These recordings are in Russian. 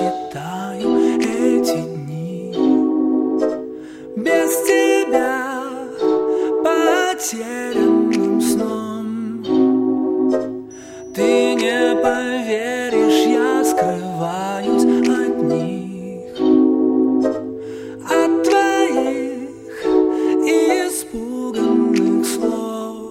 считаю эти дни без тебя потерянным сном. Ты не поверишь, я скрываюсь от них, от твоих испуганных слов.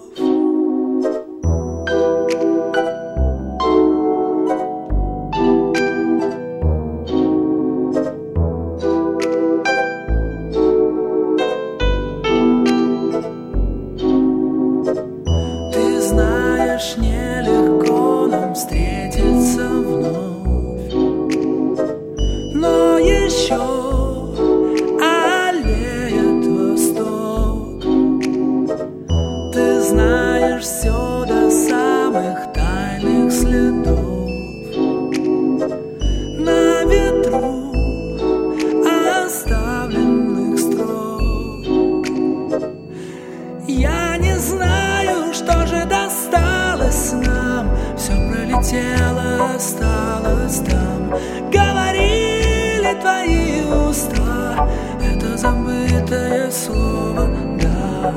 Ты знаешь, нелегко нам встретиться вновь, но еще аллеет восток. Ты знаешь все до самых тайных следов на ветру оставленных строк. Я не знаю, что же досталось нам, все пролетело, осталось там. Говорили твои уста, это забытое слово, да.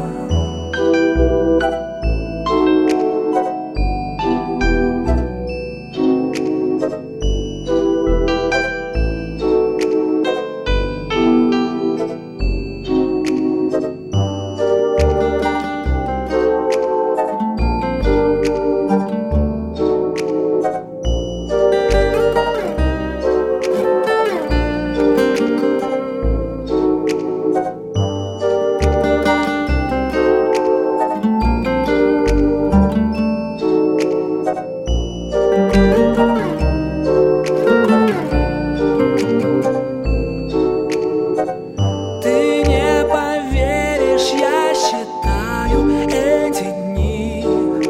Ты не поверишь, я считаю эти дни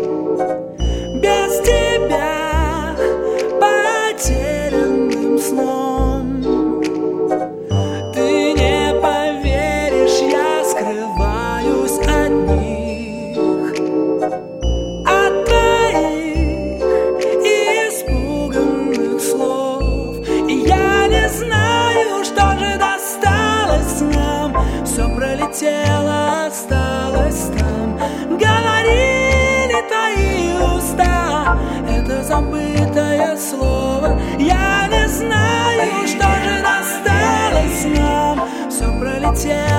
без тебя потерянным сном. Ты не поверишь, я скрываюсь от них, от твоих испуганных слов. И я не знаю, что же досталось нам, все пролетело, осталось там. Говорили твои уста, это забытое слово. Я не знаю, что же досталось нам, все пролетело.